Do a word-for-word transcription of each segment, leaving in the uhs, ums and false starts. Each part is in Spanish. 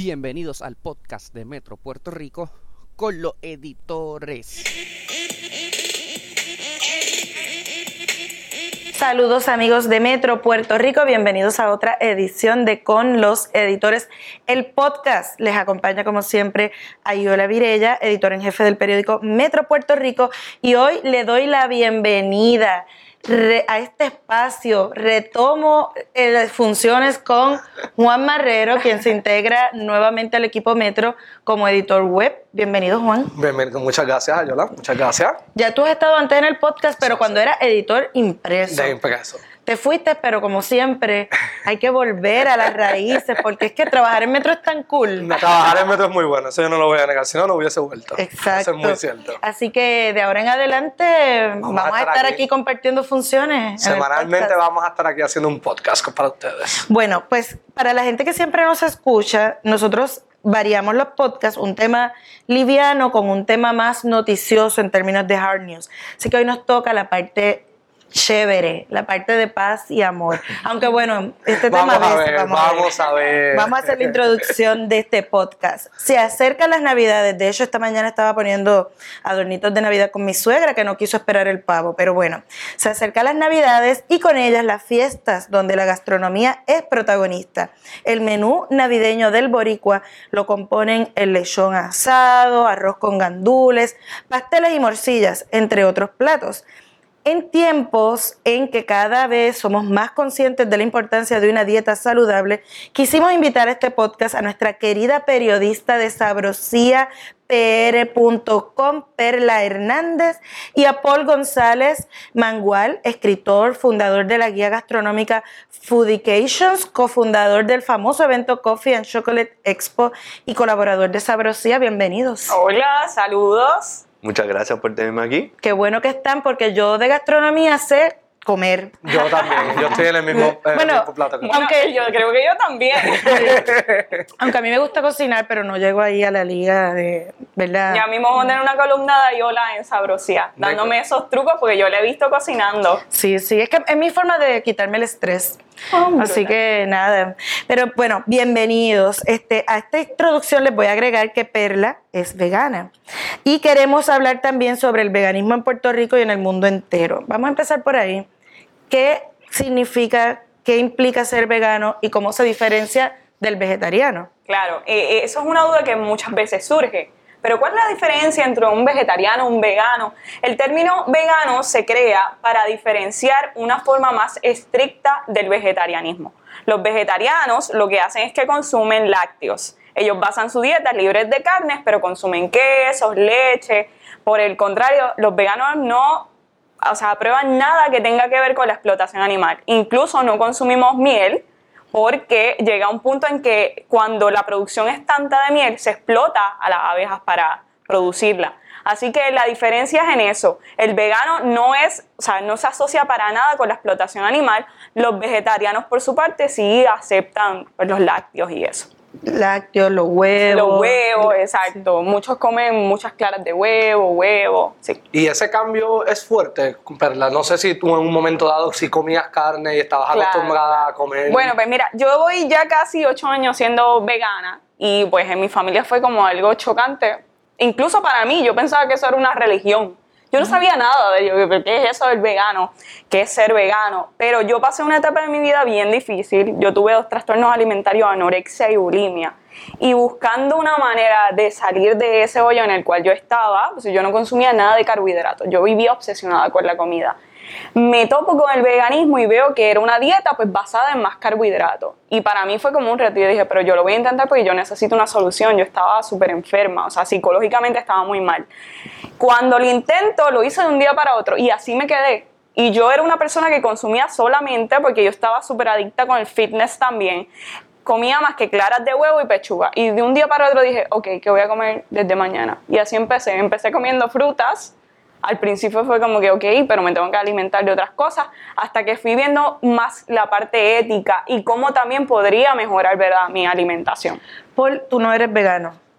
Bienvenidos al podcast de Metro Puerto Rico con los editores. Saludos amigos de Metro Puerto Rico, bienvenidos a otra edición de Con los Editores, el podcast. Les acompaña como siempre Ayola Virella, editora en jefe del periódico Metro Puerto Rico, y hoy le doy la bienvenida a este espacio. Retomo eh, funciones con Juan Marrero, quien se integra nuevamente al equipo Metro como editor web. Bienvenido, Juan. Bienvenido, muchas gracias, Ayola, muchas gracias. Ya tú has estado antes en el podcast, pero sí, cuando sí. Era editor impreso. De impreso. Te fuiste, pero como siempre, hay que volver a las raíces, porque es que trabajar en Metro es tan cool. No, trabajar en Metro es muy bueno, eso yo no lo voy a negar, si no, no hubiese vuelto. Exacto. Eso es muy cierto. Así que de ahora en adelante vamos, vamos a estar, a estar aquí. aquí compartiendo funciones. Semanalmente vamos a estar aquí haciendo un podcast para ustedes. Bueno, pues para la gente que siempre nos escucha, nosotros variamos los podcasts, un tema liviano con un tema más noticioso en términos de hard news. Así que hoy nos toca la parte chévere, la parte de paz y amor. Aunque bueno, este vamos tema a de ver, vamos, vamos a ver. a ver. Vamos a hacer la introducción de este podcast. Se acercan las Navidades. De hecho, esta mañana estaba poniendo adornitos de Navidad con mi suegra, que no quiso esperar el pavo. Pero bueno, se acercan las Navidades y con ellas las fiestas, donde la gastronomía es protagonista. El menú navideño del boricua lo componen el lechón asado, arroz con gandules, pasteles y morcillas, entre otros platos. En tiempos en que cada vez somos más conscientes de la importancia de una dieta saludable, quisimos invitar a este podcast a nuestra querida periodista de sabrosía p r punto com, Perla Hernández, y a Paul González Mangual, escritor, fundador de la guía gastronómica Foodications, cofundador del famoso evento Coffee and Chocolate Expo y colaborador de Sabrosía. Bienvenidos. Hola, saludos. Muchas gracias por tenerme aquí. Qué bueno que están, porque yo de gastronomía sé comer. Yo también, yo estoy en el mismo, en bueno, el mismo plato. Bueno, aunque yo creo que yo también. Aunque a mí me gusta cocinar, pero no llego ahí a la liga de, ¿verdad? Ya mismo voy a tener una columna de Ayola en Sabrosía, dándome esos trucos porque yo le he visto cocinando. Sí, sí, es que es mi forma de quitarme el estrés. Oh, Así brutal. Que nada. Pero bueno, bienvenidos. Este, a esta introducción les voy a agregar que Perla es vegana. Y queremos hablar también sobre el veganismo en Puerto Rico y en el mundo entero. Vamos a empezar por ahí. ¿Qué significa, qué implica ser vegano y cómo se diferencia del vegetariano? Claro, eh, eso es una duda que muchas veces surge. Pero ¿cuál es la diferencia entre un vegetariano y un vegano? El término vegano se crea para diferenciar una forma más estricta del vegetarianismo. Los vegetarianos lo que hacen es que consumen lácteos. Ellos basan su dieta libres de carnes, pero consumen quesos, leche. Por el contrario, los veganos no... O sea, aprueban nada que tenga que ver con la explotación animal. Incluso no consumimos miel porque llega un punto en que cuando la producción es tanta de miel, se explota a las abejas para producirla. Así que la diferencia es en eso. El vegano no es, o sea, no se asocia para nada con la explotación animal. Los vegetarianos, por su parte, sí aceptan pues, los lácteos y eso. Lácteos, los huevos. Los huevos, exacto. Sí. Muchos comen muchas claras de huevo, huevo, sí. Y ese cambio es fuerte, Perla. No sé si tú en un momento dado si comías carne y estabas claro. acostumbrada a comer. Bueno, pues mira, yo voy ya casi ocho años siendo vegana y pues en mi familia fue como algo chocante. Incluso para mí, yo pensaba que eso era una religión. Yo no sabía nada de ello, qué es eso del vegano, qué es ser vegano. Pero yo pasé una etapa de mi vida bien difícil. Yo tuve dos trastornos alimentarios, anorexia y bulimia. Y buscando una manera de salir de ese hoyo en el cual yo estaba, pues yo no consumía nada de carbohidratos. Yo vivía obsesionada con la comida. Me topo con el veganismo y veo que era una dieta pues basada en más carbohidratos. Y para mí fue como un reto. Yo dije, pero yo lo voy a intentar porque yo necesito una solución. Yo estaba súper enferma, o sea, psicológicamente estaba muy mal. Cuando lo intento, lo hice de un día para otro y así me quedé. Y yo era una persona que consumía solamente porque yo estaba súper adicta con el fitness también. Comía más que claras de huevo y pechuga. Y de un día para otro dije, ok, ¿qué voy a comer desde mañana? Y así empecé. Empecé comiendo frutas. Al principio fue como que, ok, pero me tengo que alimentar de otras cosas, hasta que fui viendo más la parte ética y cómo también podría mejorar, ¿verdad?, mi alimentación. Paul, tú no eres vegano.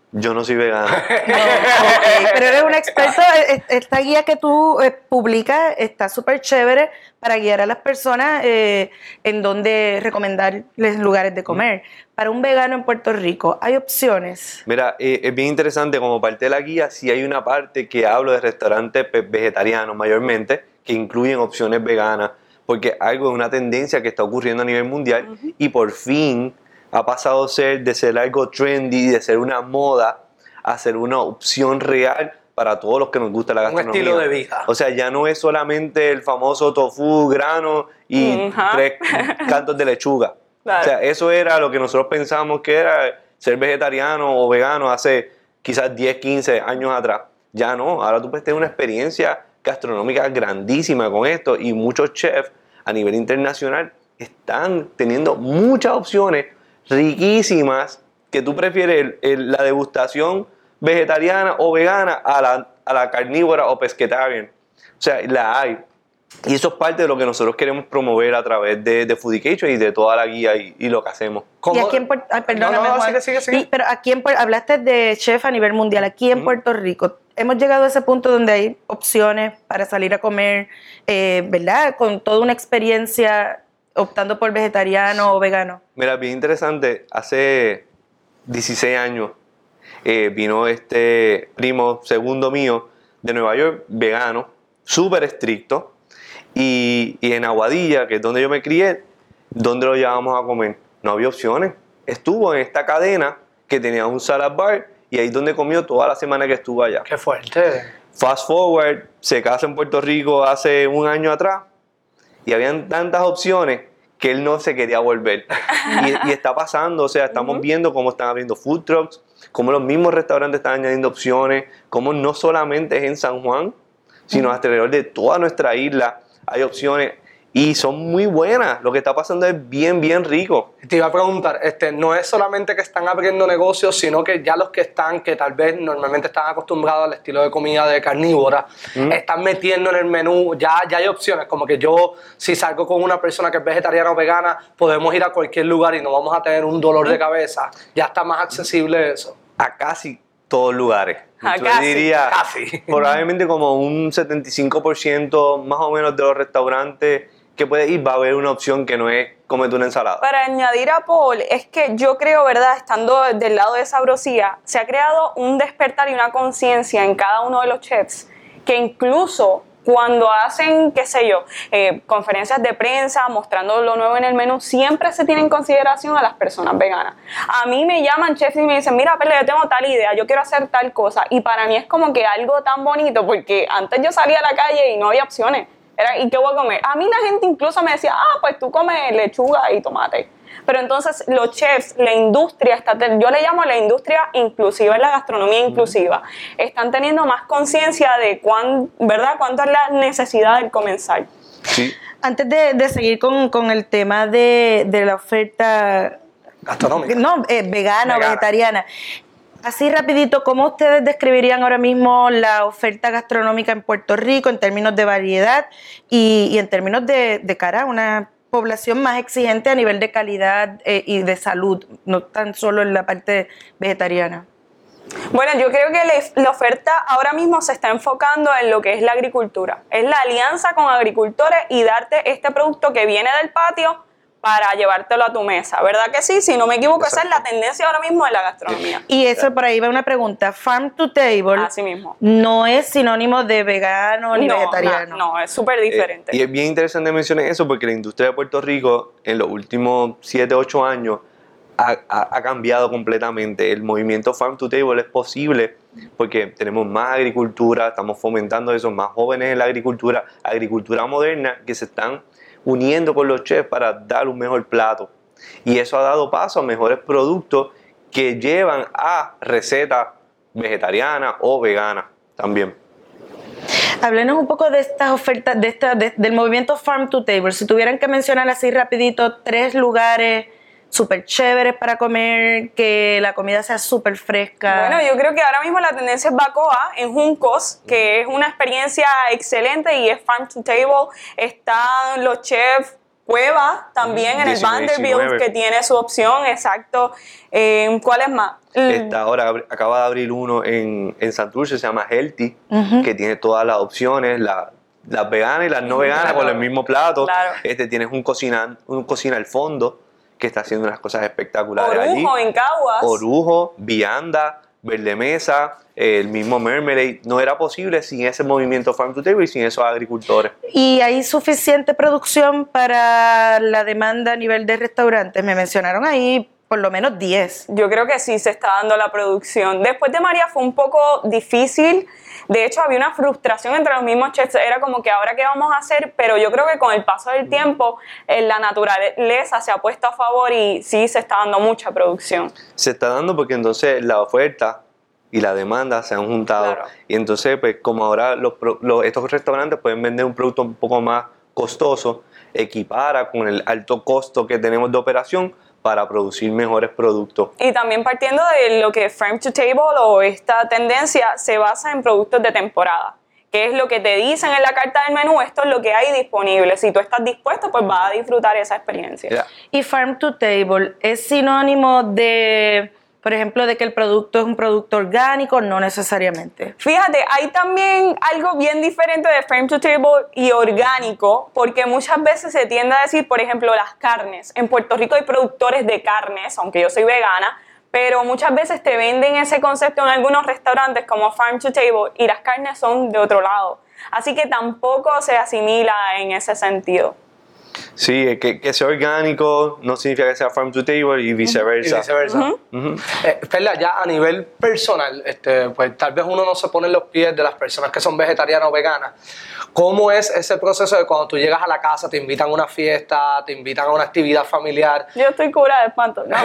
Yo no soy vegano. No, ok, pero eres un experto. e- Esta guía que tú eh, publicas está súper chévere para guiar a las personas eh, en donde recomendarles lugares de comer. Para un vegano en Puerto Rico, ¿hay opciones? Mira, eh, es bien interesante, como parte de la guía, sí hay una parte que hablo de restaurantes pues, vegetarianos mayormente, que incluyen opciones veganas, porque algo es una tendencia que está ocurriendo a nivel mundial uh-huh. y por fin ha pasado a ser, de ser algo trendy, de ser una moda, a ser una opción real para todos los que nos gusta la gastronomía. Un estilo de vida. O sea, ya no es solamente el famoso tofu, grano y uh-huh. tres cantos de lechuga. Claro. O sea, eso era lo que nosotros pensamos que era ser vegetariano o vegano hace quizás diez, quince años atrás. Ya no, ahora tú puedes tener una experiencia gastronómica grandísima con esto y muchos chefs a nivel internacional están teniendo muchas opciones riquísimas que tú prefieres el, el, la degustación vegetariana o vegana a la, a la carnívora o pescetarian. O sea, la hay. Y eso es parte de lo que nosotros queremos promover a través de, de Foodication y de toda la guía y, y lo que hacemos. Y aquí en Puerto Rico, perdóname, no, no, Juan, sigue, sigue, sigue. Y, pero aquí en, hablaste de chef a nivel mundial. Aquí en uh-huh. Puerto Rico, hemos llegado a ese punto donde hay opciones para salir a comer, eh, ¿verdad? Con toda una experiencia optando por vegetariano sí. o vegano. Mira, bien interesante. Hace dieciséis años eh, vino este primo segundo mío de Nueva York, vegano, súper estricto. Y, y en Aguadilla, que es donde yo me crié, ¿dónde lo llevábamos a comer? No había opciones. Estuvo en esta cadena que tenía un salad bar y ahí es donde comió toda la semana que estuvo allá. ¡Qué fuerte! Fast forward, se casa en Puerto Rico hace un año atrás y habían tantas opciones que él no se quería volver. Y, y está pasando, o sea, estamos uh-huh. viendo cómo están abriendo food trucks, cómo los mismos restaurantes están añadiendo opciones, cómo no solamente es en San Juan, sino uh-huh. alrededor de toda nuestra isla hay opciones y son muy buenas. Lo que está pasando es bien, bien rico. Te iba a preguntar, este, no es solamente que están abriendo negocios, sino que ya los que están, que tal vez normalmente están acostumbrados al estilo de comida de carnívora, mm. están metiendo en el menú, ya, ya hay opciones, como que yo, si salgo con una persona que es vegetariana o vegana, podemos ir a cualquier lugar y no vamos a tener un dolor de cabeza. Ya está más accesible eso. A casi todos lugares. Ah, Yo casi, diría casi. probablemente como un setenta y cinco por ciento más o menos de los restaurantes que puedes ir va a haber una opción que no es comete una ensalada. Para añadir a Paul, es que yo creo, ¿verdad? Estando del lado de Sabrosía, se ha creado un despertar y una conciencia en cada uno de los chefs que incluso cuando hacen, qué sé yo, eh, conferencias de prensa mostrando lo nuevo en el menú, siempre se tiene en consideración a las personas veganas. A mí me llaman chefs y me dicen, mira, Pele, yo tengo tal idea, yo quiero hacer tal cosa. Y para mí es como que algo tan bonito, porque antes yo salía a la calle y no había opciones. Era, ¿y qué voy a comer? A mí la gente incluso me decía, ah, pues tú comes lechuga y tomate. Pero entonces los chefs, la industria, está, yo le llamo la industria inclusiva, es la gastronomía inclusiva, están teniendo más conciencia de cuán, ¿verdad? cuánto es la necesidad del comensal. Sí. Antes de, de seguir con, con el tema de, de la oferta gastronómica, no, eh, vegana, vegana o vegetariana, así rapidito, ¿cómo ustedes describirían ahora mismo la oferta gastronómica en Puerto Rico en términos de variedad y, y en términos de, de cara a una población más exigente a nivel de calidad eh, y de salud, no tan solo en la parte vegetariana? Bueno, yo creo que le, la oferta ahora mismo se está enfocando en lo que es la agricultura. Es la alianza con agricultores y darte este producto que viene del patio para llevártelo a tu mesa, ¿verdad que sí? Si no me equivoco, exacto, esa es la tendencia ahora mismo de la gastronomía. Y eso, por ahí va una pregunta. Farm to table Así mismo. No es sinónimo de vegano ni no, vegetariano. No, no, es súper diferente. Eh, y es bien interesante mencionar eso porque la industria de Puerto Rico en los últimos siete, ocho años ha, ha, ha cambiado completamente. El movimiento Farm to Table es posible porque tenemos más agricultura, estamos fomentando eso, más jóvenes en la agricultura, agricultura moderna que se están uniendo con los chefs para dar un mejor plato. Y eso ha dado paso a mejores productos que llevan a recetas vegetarianas o veganas también. Háblenos un poco de estas ofertas, de esta, de, del movimiento Farm to Table. Si tuvieran que mencionar así rapidito tres lugares súper chéveres para comer, que la comida sea súper fresca. Bueno, yo creo que ahora mismo la tendencia es Bacoa en Juncos, que es una experiencia excelente y es Farm to Table. Están los chefs Cueva también en el Vanderbilt, que tiene su opción, exacto. Eh, ¿Cuál es más? Esta ahora acaba de abrir uno en, en Santurce, se llama Healthy, uh-huh. que tiene todas las opciones, la, las veganas y las no veganas, claro, con el mismo plato. Claro. Este tienes un cocina, un cocina al fondo que está haciendo unas cosas espectaculares. Orujo allí. En Caguas. Orujo, vianda, verde mesa, el mismo Mermelade. No era posible sin ese movimiento Farm to Table y sin esos agricultores. ¿Y hay suficiente producción para la demanda a nivel de restaurantes? Me mencionaron ahí por lo menos diez. Yo creo que sí se está dando la producción. Después de María fue un poco difícil. De hecho, había una frustración entre los mismos chefs. Era como que ahora qué vamos a hacer, pero yo creo que con el paso del tiempo eh, la naturaleza se ha puesto a favor y sí se está dando mucha producción. Se está dando porque entonces la oferta y la demanda se han juntado. Claro. Y entonces, pues como ahora los, los, estos restaurantes pueden vender un producto un poco más costoso, equipara con el alto costo que tenemos de operación para producir mejores productos. Y también partiendo de lo que Farm to Table o esta tendencia se basa en productos de temporada, que es lo que te dicen en la carta del menú, esto es lo que hay disponible. Si tú estás dispuesto, pues vas a disfrutar esa experiencia. Yeah. Y Farm to Table es sinónimo de, por ejemplo, de que el producto es un producto orgánico, no necesariamente. Fíjate, hay también algo bien diferente de Farm to Table y orgánico, porque muchas veces se tiende a decir, por ejemplo, las carnes. En Puerto Rico hay productores de carnes, aunque yo soy vegana, pero muchas veces te venden ese concepto en algunos restaurantes como Farm to Table y las carnes son de otro lado. Así que tampoco se asimila en ese sentido. Sí, que, que sea orgánico no significa que sea farm to table y viceversa. Y viceversa. Uh-huh. Uh-huh. Eh, Perla, ya a nivel personal, este, pues tal vez uno no se pone en los pies de las personas que son vegetarianas o veganas. ¿Cómo es ese proceso de cuando tú llegas a la casa, te invitan a una fiesta, te invitan a una actividad familiar? Yo estoy cura de espanto. No,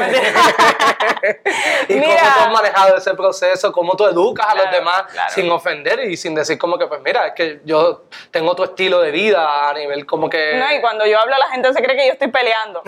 ¿Y mira, cómo tú has manejado ese proceso? ¿Cómo tú educas claro, a los demás claro. sin ofender y sin decir como que, pues mira, es que yo tengo tu estilo de vida a nivel como que... No, y cuando yo hablo la gente se cree que yo estoy peleando.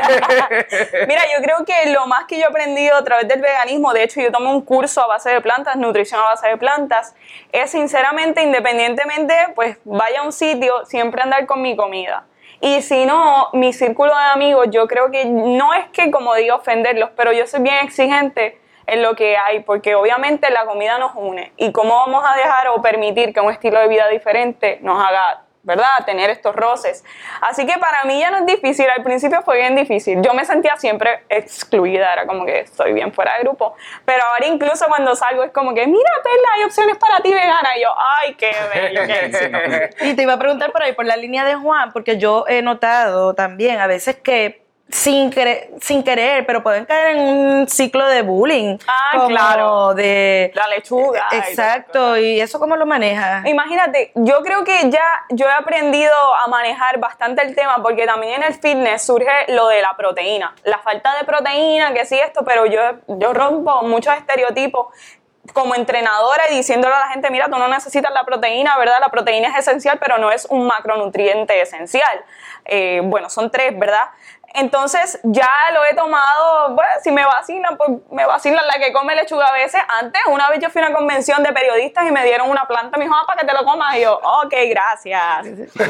Mira, yo creo que lo más que yo he aprendido a través del veganismo, de hecho yo tomé un curso a base de plantas, nutrición a base de plantas, es sinceramente, independientemente, pues vaya a un sitio, siempre andar con mi comida. Y si no, mi círculo de amigos, yo creo que no es que, como digo, ofenderlos, pero yo soy bien exigente en lo que hay, porque obviamente la comida nos une. ¿Y cómo vamos a dejar o permitir que un estilo de vida diferente nos haga, ¿verdad?, tener estos roces? Así que para mí ya no es difícil, al principio fue bien difícil, yo me sentía siempre excluida, era como que estoy bien fuera de grupo, pero ahora incluso cuando salgo es como que, mira Perla, hay opciones para ti vegana, y yo, ay, qué bello, qué Y te iba a preguntar por ahí, por la línea de Juan, porque yo he notado también a veces que Sin, querer, sin querer, pero pueden caer en un ciclo de bullying. Ah, como claro. De la lechuga. Exacto. ¿Y, ¿Y eso cómo lo manejas? Imagínate, yo creo que ya yo he aprendido a manejar bastante el tema, porque también en el fitness surge lo de la proteína. La falta de proteína, que sí esto, pero yo, yo rompo muchos estereotipos como entrenadora y diciéndole a la gente, mira, tú no necesitas la proteína, ¿verdad? La proteína es esencial, pero no es un macronutriente esencial. Eh, bueno, son tres, ¿verdad? Entonces ya lo he tomado, bueno, si me vacilan, pues me vacilan la que come lechuga a veces. Antes, una vez yo fui a una convención de periodistas y me dieron una planta, me dijo, ah, para que te lo comas. Y yo, ok, gracias.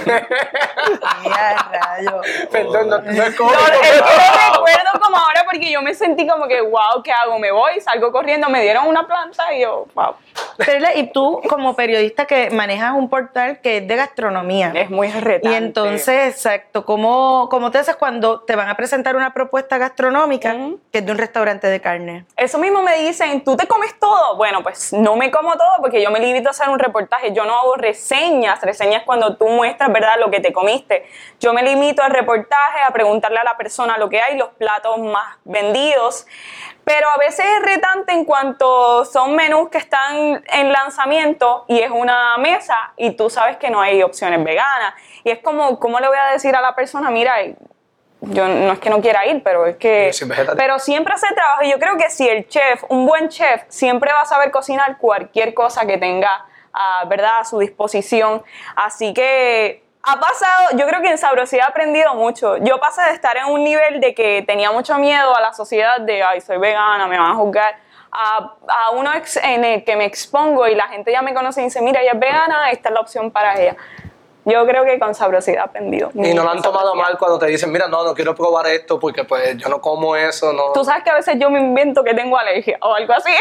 Mira, rayo. Perdón, no, no es como... No, es que lo recuerdo como ahora porque yo me sentí como que, wow, ¿qué hago? Me voy, salgo corriendo, me dieron una planta y yo, wow. Perla, y tú como periodista que manejas un portal que es de gastronomía. Es muy retante. Y entonces, exacto, ¿cómo, cómo te haces cuando te van a presentar una propuesta gastronómica uh-huh. que es de un restaurante de carne? Eso mismo me dicen, ¿tú te comes todo? Bueno, pues no me como todo porque yo me limito a hacer un reportaje. Yo no hago reseñas. Reseñas cuando tú muestras, ¿verdad?, lo que te comiste. Yo me limito al reportaje, a preguntarle a la persona lo que hay, los platos más vendidos. Pero a veces es retante en cuanto son menús que están en lanzamiento y es una mesa y tú sabes que no hay opciones veganas. Y es como, ¿cómo le voy a decir a la persona? Mira, yo no es que no quiera ir, pero es que... Pero siempre hace trabajo. Y yo creo que si el chef, un buen chef, siempre va a saber cocinar cualquier cosa que tenga, uh, ¿verdad?, a su disposición. Así que... Ha pasado, yo creo que en Sabrosidad he aprendido mucho. Yo pasé de estar en un nivel de que tenía mucho miedo a la sociedad de, ay, soy vegana, me van a juzgar, a, a uno en el que me expongo y la gente ya me conoce y dice, mira, ella es vegana, esta es la opción para ella. Yo creo que con sabrosidad aprendido. Y no lo han tomado mal cuando te dicen, mira, no, no quiero probar esto porque pues yo no como eso, no. Tú sabes que a veces yo me invento que tengo alergia o algo así.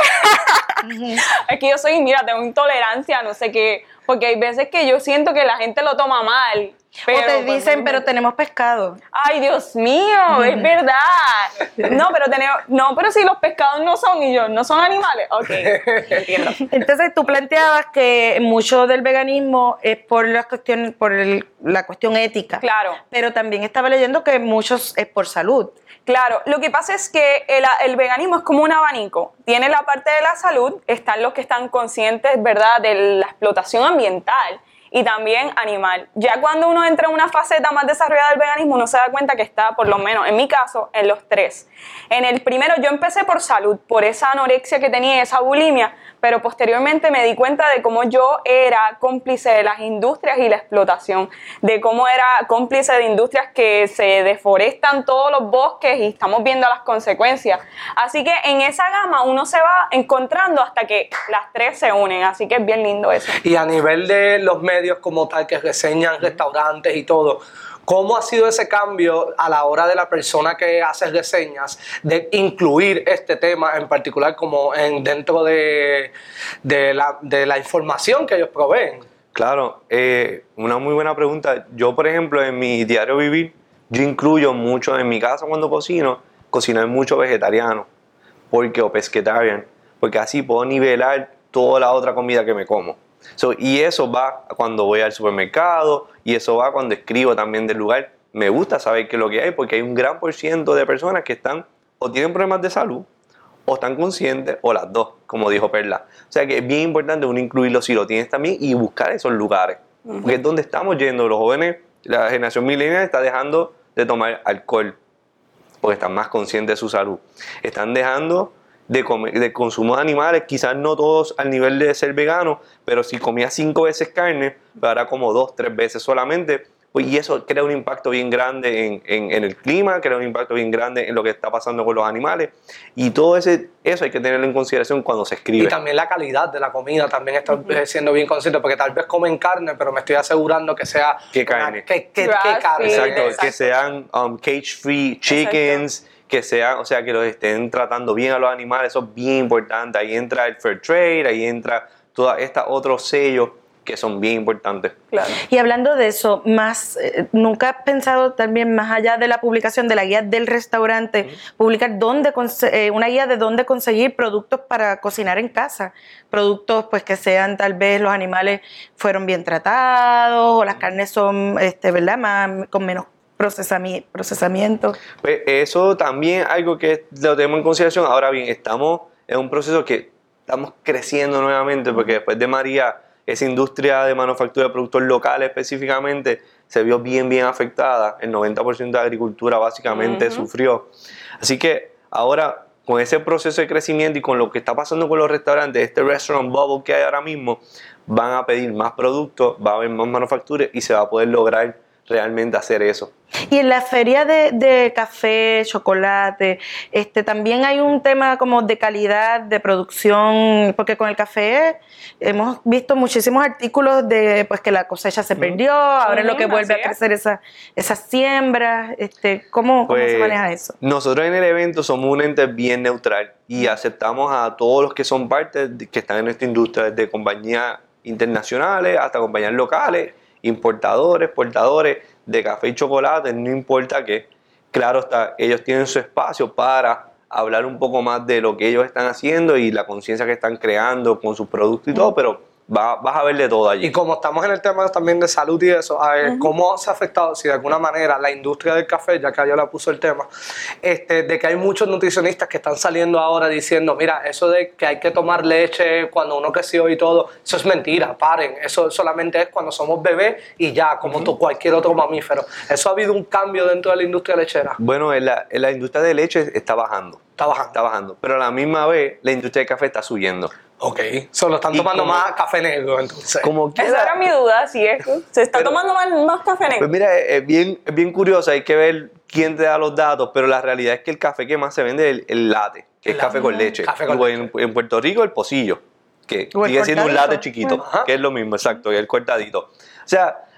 Es que yo soy, mira, tengo intolerancia, no sé qué, porque hay veces que yo siento que la gente lo toma mal. Pero, o te dicen, pues, pero tenemos pescado. Ay, Dios mío, es verdad. No, pero tenemos, no, pero si los pescados no son, y yo, ¿no son animales? Ok, entiendo. Entonces tú planteabas que mucho del veganismo es por las cuestiones, por el- la cuestión ética. Claro. Pero también estaba leyendo que muchos es por salud. Claro, lo que pasa es que el, el veganismo es como un abanico. Tiene la parte de la salud, están los que están conscientes, ¿verdad?, de la explotación ambiental y también animal. Ya cuando uno entra en una faceta más desarrollada del veganismo, uno se da cuenta que está, por lo menos en mi caso, en los tres. En el primero yo empecé por salud, por esa anorexia que tenía, esa bulimia, pero posteriormente me di cuenta de cómo yo era cómplice de las industrias y la explotación, de cómo era cómplice de industrias que se deforestan todos los bosques y estamos viendo las consecuencias. Así que en esa gama uno se va encontrando hasta que las tres se unen, así que es bien lindo eso. Y a nivel de los medios como tal que reseñan restaurantes y todo, ¿cómo ha sido ese cambio a la hora de la persona que hace reseñas de incluir este tema en particular como en, dentro de, de, la, de la información que ellos proveen? Claro, eh, una muy buena pregunta. Yo, por ejemplo, en mi diario vivir, yo incluyo mucho en mi casa cuando cocino, cocinar mucho vegetariano porque, o pescatarian, porque así puedo nivelar toda la otra comida que me como. So, y eso va cuando voy al supermercado y eso va cuando escribo también del lugar. Me gusta saber qué es lo que hay porque hay un gran por ciento de personas que están o tienen problemas de salud o están conscientes o las dos, como dijo Perla. O sea que es bien importante uno incluirlo si lo tienes también y buscar esos lugares. Uh-huh. Porque es donde estamos yendo. Los jóvenes, la generación millennial está dejando de tomar alcohol porque están más conscientes de su salud. Están dejando de, comer, de consumo de animales, quizás no todos al nivel de ser vegano, pero si comía cinco veces carne, ahora como dos, tres veces solamente, pues, y eso crea un impacto bien grande en, en, en el clima, crea un impacto bien grande en lo que está pasando con los animales, y todo ese, eso hay que tenerlo en consideración cuando se escribe. Y también la calidad de la comida, también estoy uh-huh. siendo bien consciente, porque tal vez comen carne, pero me estoy asegurando que sea... ¿Qué carne? Una, que, que, ¿Qué carne? Exacto, exacto, que sean um, cage-free chickens, exacto. Que sean, o sea, que los estén tratando bien a los animales, eso es bien importante. Ahí entra el Fair Trade, ahí entra todos estos otros sellos que son bien importantes. Claro. Y hablando de eso, más eh, ¿nunca has pensado también más allá de la publicación de la guía del restaurante, uh-huh. publicar dónde eh, una guía de dónde conseguir productos para cocinar en casa? Productos pues que sean tal vez los animales fueron bien tratados o las carnes son, este, ¿verdad? Más, con menos procesamiento. procesamiento. Pues eso también es algo que lo tenemos en consideración. Ahora bien, estamos en un proceso que estamos creciendo nuevamente porque después de María, esa industria de manufactura de productos locales específicamente se vio bien, bien afectada. El noventa por ciento de la agricultura básicamente uh-huh. sufrió. Así que ahora, con ese proceso de crecimiento y con lo que está pasando con los restaurantes, este restaurant bubble que hay ahora mismo, van a pedir más productos, va a haber más manufacturas y se va a poder lograr realmente hacer eso. Y en la feria de, de café, chocolate, este, también hay un tema como de calidad, de producción, porque con el café hemos visto muchísimos artículos de pues que la cosecha se perdió, ahora es lo que vuelve a crecer esa, esas siembras. Este, ¿cómo, pues, ¿Cómo se maneja eso? Nosotros en el evento somos un ente bien neutral y aceptamos a todos los que son parte, de, que están en esta industria, desde compañías internacionales hasta compañías locales, importadores, exportadores de café y chocolate, no importa qué. Claro está, ellos tienen su espacio para hablar un poco más de lo que ellos están haciendo y la conciencia que están creando con sus productos y todo, pero va, vas a ver de todo allí. Y como estamos en el tema también de salud y eso, a ver, uh-huh. ¿cómo se ha afectado, si de alguna manera, la industria del café, ya que yo la puso el tema, este, de que hay muchos nutricionistas que están saliendo ahora diciendo, mira, eso de que hay que tomar leche cuando uno creció y todo, eso es mentira, paren, eso solamente es cuando somos bebés y ya, como uh-huh. cualquier otro mamífero. ¿Eso ha habido un cambio dentro de la industria lechera? Bueno, en la, en la industria de leche está bajando. Está bajando. Está bajando, pero a la misma vez la industria del café está subiendo. Ok, solo están tomando como, más café negro, entonces. Como quiera, esa era mi duda, si es. Se está pero, tomando más, más café negro. Pues mira, es bien, es bien curioso, hay que ver quién te da los datos, pero la realidad es que el café que más se vende es el, el latte, que el es café con leche. Café con en, leche. En Puerto Rico el pocillo, que sigue siendo un latte chiquito, uh-huh. que es lo mismo, exacto, y el cortadito. O sea,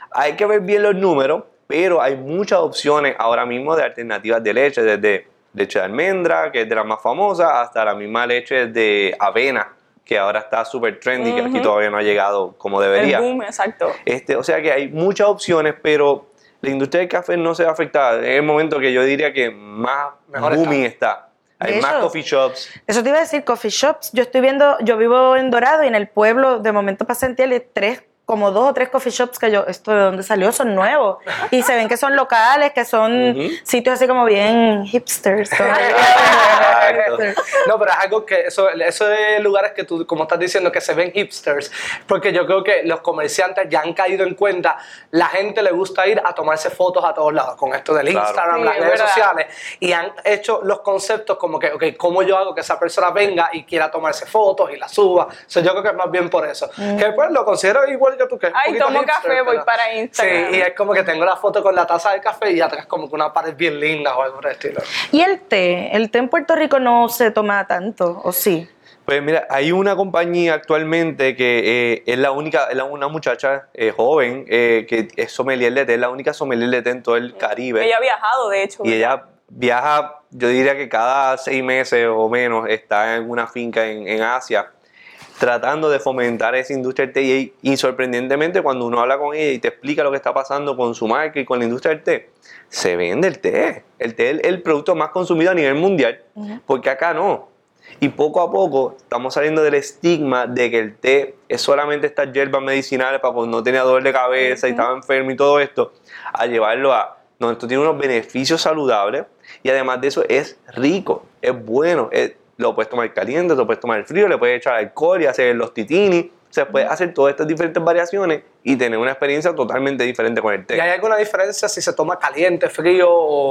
hay que ver bien los números, pero hay muchas opciones ahora mismo de alternativas de leche, desde leche de almendra, que es de las más famosas, hasta la misma leche de avena, que ahora está súper trendy, uh-huh. que aquí todavía no ha llegado como debería. El boom, exacto. Este, o sea que hay muchas opciones, pero la industria del café no se va a afectar. Es el momento que yo diría que más Mejor booming está. está. Hay De más hecho, coffee shops. Eso te iba a decir, coffee shops. Yo estoy viendo, yo vivo en Dorado y en el pueblo, de momento pasé en Tiel, tres, como dos o tres coffee shops que yo, ¿esto de dónde salió? Son nuevos. Y se ven que son locales, que son uh-huh. sitios así como bien hipsters. No, pero es algo que, eso, eso de lugares que tú, como estás diciendo, que se ven hipsters, porque yo creo que los comerciantes ya han caído en cuenta, la gente le gusta ir a tomarse fotos a todos lados, con esto del claro. Instagram, sí, las redes verdad. sociales, y han hecho los conceptos como que, ok, ¿cómo yo hago que esa persona venga y quiera tomarse fotos y la suba? O sea, yo creo que es más bien por eso. Mm. Que pues lo considero igual que tú, que es Ay, tomo hipster, café, voy para Instagram. Sí, y es como que tengo la foto con la taza de café y atrás como que una pared bien linda o algo por el estilo. ¿Y el té? ¿El té en Puerto Rico no se toma tanto, o sí? Pues mira, hay una compañía actualmente que eh, es la única, es la, una muchacha eh, joven eh, que es sommelier de té, es la única sommelier de té en todo el Caribe. Ella ha viajado, de hecho. Y ella viaja, yo diría que cada seis meses o menos está en una finca en, en Asia, tratando de fomentar esa industria del té. Y, y sorprendentemente, cuando uno habla con ella y te explica lo que está pasando con su marca y con la industria del té, se vende el té. El té es el, el producto más consumido a nivel mundial, uh-huh. porque acá no. Y poco a poco estamos saliendo del estigma de que el té es solamente estas hierbas medicinales para cuando no tenía dolor de cabeza uh-huh. y estaba enfermo y todo esto, a llevarlo a, no, esto tiene unos beneficios saludables y además de eso es rico, es bueno, es, lo puedes tomar caliente, lo puedes tomar frío, le puedes echar alcohol y hacer los titini. Se puede hacer todas estas diferentes variaciones y tener una experiencia totalmente diferente con el té. ¿Y hay alguna diferencia si se toma caliente, frío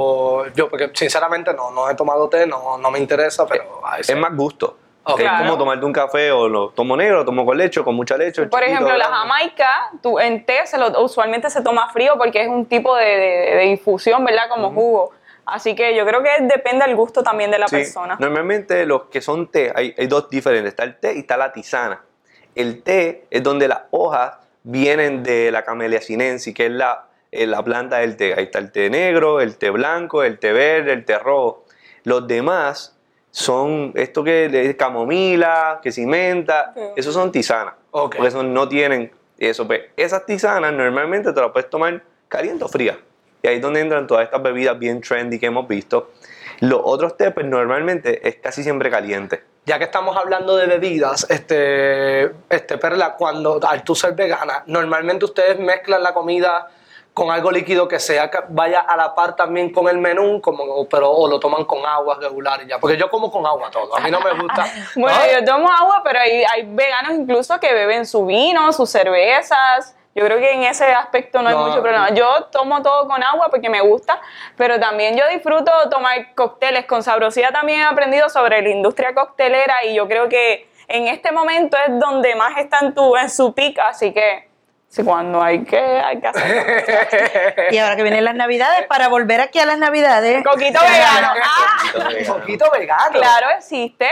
o yo? Porque sinceramente no, no he tomado té, no, no me interesa, pero... Es, es más gusto. Okay. Es claro. como tomarte un café o lo tomo negro, lo tomo con leche, con mucha leche. Por chiquito, ejemplo, ¿verdad? La jamaica, tú, en té se lo, usualmente se toma frío porque es un tipo de, de, de infusión, ¿verdad? Como uh-huh. jugo. Así que yo creo que depende del gusto también de la sí. persona. Normalmente los que son té, hay, hay dos diferentes. Está el té y está la tisana. El té es donde las hojas vienen de la Camellia sinensis, que es la, eh, la planta del té. Ahí está el té negro, el té blanco, el té verde, el té rojo. Los demás son esto que es camomila, que cimenta, okay. esos son tisanas. Okay. Porque esos no tienen eso. Pues, esas tisanas normalmente te las puedes tomar caliente o fría. Y ahí es donde entran todas estas bebidas bien trendy que hemos visto. Los otros té, pues normalmente es casi siempre caliente. Ya que estamos hablando de bebidas, este, este Perla, cuando al tú ser vegana, normalmente ustedes mezclan la comida con algo líquido que sea que vaya a la par también con el menú, como, pero o lo toman con agua regular y ya. Porque yo como con agua todo, a mí no me gusta. Bueno, ¿no? Yo tomo agua, pero hay, hay veganos incluso que beben su vino, sus cervezas. Yo creo que en ese aspecto no hay no, mucho problema. Yo tomo todo con agua porque me gusta, pero también yo disfruto tomar cócteles. Con Sabrosidad también he aprendido sobre la industria coctelera y yo creo que en este momento es donde más está en, tu, en su pica, así que sí, cuando hay que, hay que hacerlo. Y ahora que vienen las navidades, para volver aquí a las navidades. Coquito vegano. Ah, coquito vegano. Claro, existe.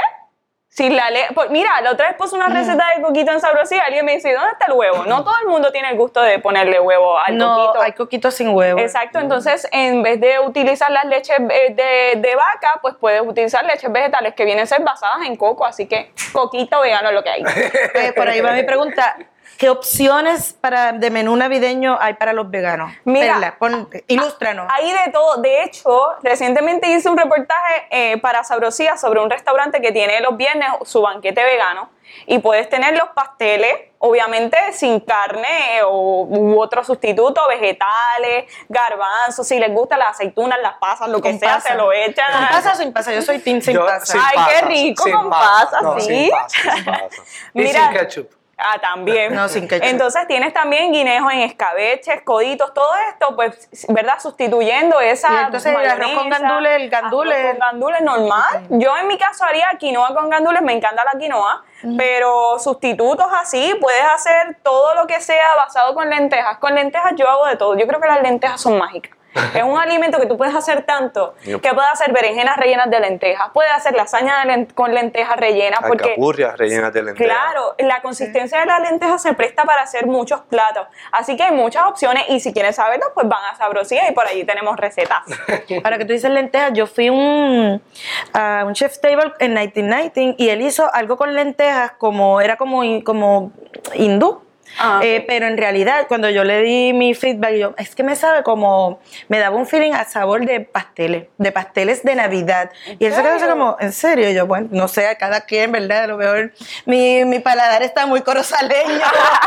Si la le pues mira, la otra vez puse una receta de coquito en Sabrosidad y alguien me dice, ¿dónde está el huevo? No todo el mundo tiene el gusto de ponerle huevo al no, coquito. No, hay coquito sin huevo. Exacto, entonces en vez de utilizar las leches de, de vaca, pues puedes utilizar leches vegetales que vienen a ser basadas en coco, así que coquito vegano es lo que hay. Eh, por ahí va mi pregunta. ¿Qué opciones para, de menú navideño hay para los veganos? Mira, Perla, pon, ilústranos. Hay de todo. De hecho, recientemente hice un reportaje eh, para Sabrosidad sobre un restaurante que tiene los viernes su banquete vegano y puedes tener los pasteles, obviamente sin carne o, u otro sustituto, vegetales, garbanzos, si les gustan las aceitunas, las pasas, lo que con sea, pasa. se lo echan. ¿Con pasa o sin pasa? Yo soy team sin Yo, pasa. sin Ay, pasa, qué rico con pasa, no, sí. Sin pasa, sin pasa. Y Mira, sin ketchup. Ah, también. No, sin ketchup. Entonces tienes también guinejos en escabeches, coditos, todo esto, pues, ¿verdad? Sustituyendo esa. Y entonces el arroz con gandules, el gandules. Arroz con gandules normal. Yo en mi caso haría quinoa con gandules, me encanta la quinoa, uh-huh. pero sustitutos así, puedes hacer todo lo que sea basado con lentejas. Con lentejas yo hago de todo. Yo creo que las lentejas son mágicas. Es un alimento que tú puedes hacer tanto, Yep. que puedes hacer berenjenas rellenas de lentejas, puedes hacer lasaña de len- con lentejas rellenas, porque Alcapurrias rellenas de lentejas. claro, la consistencia de las lentejas se presta para hacer muchos platos. Así que hay muchas opciones y si quieren saberlo, pues van a Sabrosía y por allí tenemos recetas. Ahora que tú dices lentejas, yo fui un, a un chef's table en nineteen nineteen y él hizo algo con lentejas como, era como, como hindú. Ah, Eh, ok. pero en realidad, cuando yo le di mi feedback, yo, es que me sabe como, me daba un feeling a sabor de pasteles, de pasteles de Navidad. Y él se quedó así serio? como, ¿en serio? Y yo, bueno, no sé, a cada quien, ¿verdad? A lo mejor mi, mi paladar está muy corozaleño.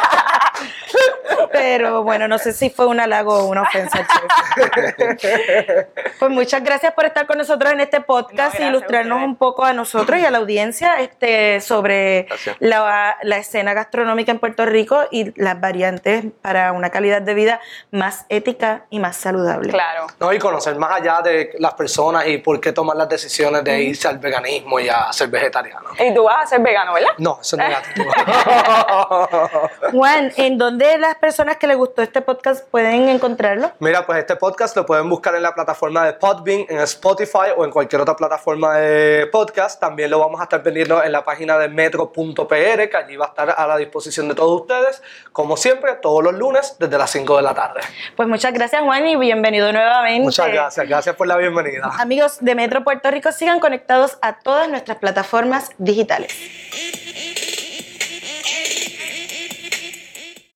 Pero bueno, no sé si fue un halago o una ofensa al chef. Pues muchas gracias por estar con nosotros en este podcast No, gracias y ilustrarnos a ustedes. un poco a nosotros y a la audiencia este, sobre Gracias. la, la escena gastronómica en Puerto Rico y las variantes para una calidad de vida más ética y más saludable. Claro. No, y conocer más allá de las personas y por qué tomar las decisiones de irse al veganismo y a ser vegetariano. Y tú vas a ser vegano, ¿verdad? No, eso es negativo. Juan, ¿en dónde las personas que les gustó este podcast pueden encontrarlo? Mira, pues este podcast lo pueden buscar en la plataforma de Podbean, en Spotify o en cualquier otra plataforma de podcast. También lo vamos a estar vendiendo en la página de metro punto p r, que allí va a estar a la disposición de todos ustedes, como siempre, todos los lunes desde las cinco de la tarde. Pues muchas gracias, Juan, y bienvenido nuevamente. Muchas gracias, gracias por la bienvenida. Amigos de Metro Puerto Rico, sigan conectados a todas nuestras plataformas digitales.